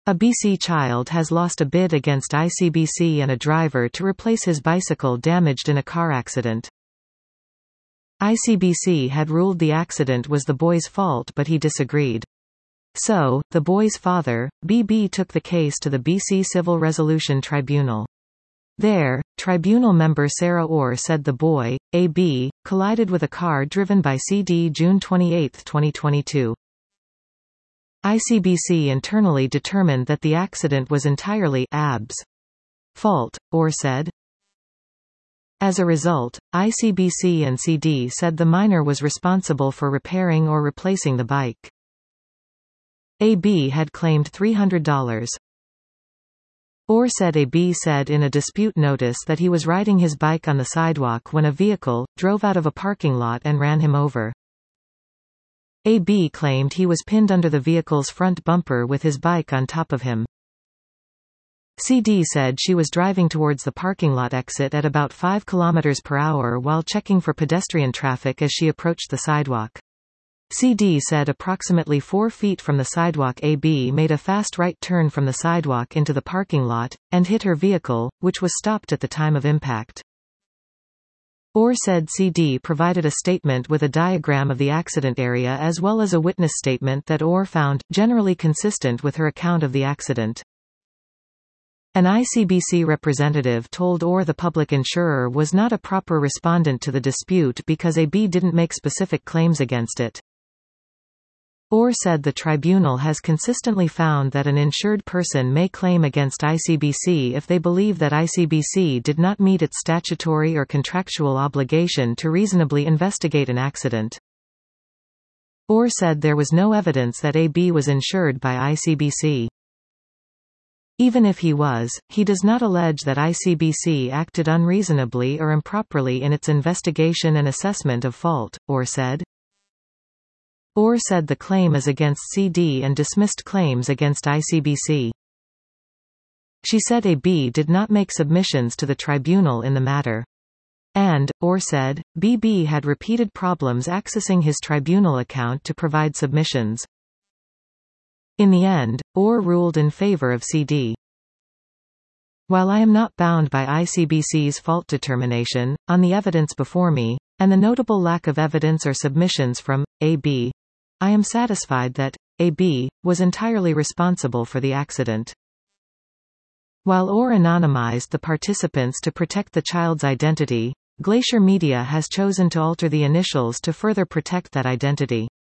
A BC child has lost a bid against ICBC and a driver to replace his bicycle damaged in a car accident. ICBC had ruled the accident was the boy's fault, but he disagreed. So, the boy's father, BB, took the case to the BC Civil Resolution Tribunal. There, tribunal member Sarah Orr said the boy, AB, collided with a car driven by CD June 28, 2022. ICBC internally determined that the accident was entirely AB's fault, Orr said. As a result, ICBC and CD said the minor was responsible for repairing or replacing the bike. AB had claimed $300. Orr said AB said in a dispute notice that he was riding his bike on the sidewalk when a vehicle drove out of a parking lot and ran him over. AB claimed he was pinned under the vehicle's front bumper with his bike on top of him. CD said she was driving towards the parking lot exit at about 5 km/h while checking for pedestrian traffic as she approached the sidewalk. CD said approximately 4 feet from the sidewalk AB made a fast right turn from the sidewalk into the parking lot, and hit her vehicle, which was stopped at the time of impact. Orr said CD provided a statement with a diagram of the accident area as well as a witness statement that Orr found generally consistent with her account of the accident. An ICBC representative told Orr the public insurer was not a proper respondent to the dispute because AB didn't make specific claims against it. Orr said the tribunal has consistently found that an insured person may claim against ICBC if they believe that ICBC did not meet its statutory or contractual obligation to reasonably investigate an accident. Orr said there was no evidence that AB was insured by ICBC. Even if he was, he does not allege that ICBC acted unreasonably or improperly in its investigation and assessment of fault, Orr said. Orr said the claim is against CD and dismissed claims against ICBC. She said AB did not make submissions to the tribunal in the matter. And, Orr said, BB had repeated problems accessing his tribunal account to provide submissions. In the end, Orr ruled in favor of CD. While I am not bound by ICBC's fault determination, on the evidence before me, and the notable lack of evidence or submissions from AB, I am satisfied that AB was entirely responsible for the accident. While Orr anonymized the participants to protect the child's identity, Glacier Media has chosen to alter the initials to further protect that identity.